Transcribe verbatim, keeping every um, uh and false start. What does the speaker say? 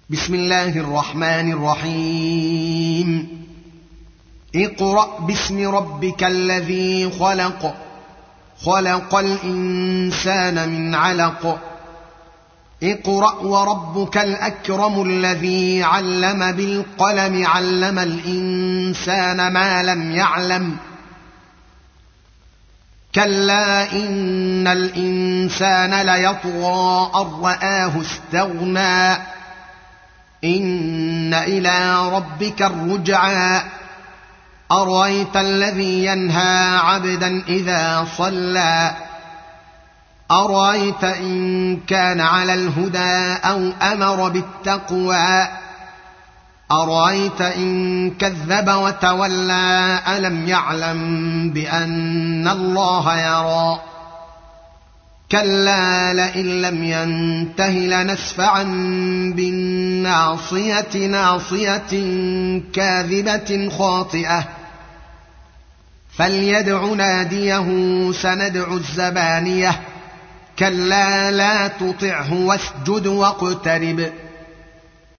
بسم الله الرحمن الرحيم اقرأ باسم ربك الذي خلق خلق الإنسان من علق اقرأ وربك الأكرم الذي علم بالقلم علم الإنسان ما لم يعلم كلا إن الإنسان ليطغى أن رآه استغنى إن إلى ربك الرجعى أرأيت الذي ينهى عبدا إذا صلى أرأيت إن كان على الهدى أو أمر بالتقوى أرأيت إن كذب وتولى ألم يعلم بأن الله يرى كلا لئن لم ينته لنسفعا بالناصية ناصية كاذبة خاطئة فليدع ناديه سندع الزبانية كلا لا تطعه واسجد واقترب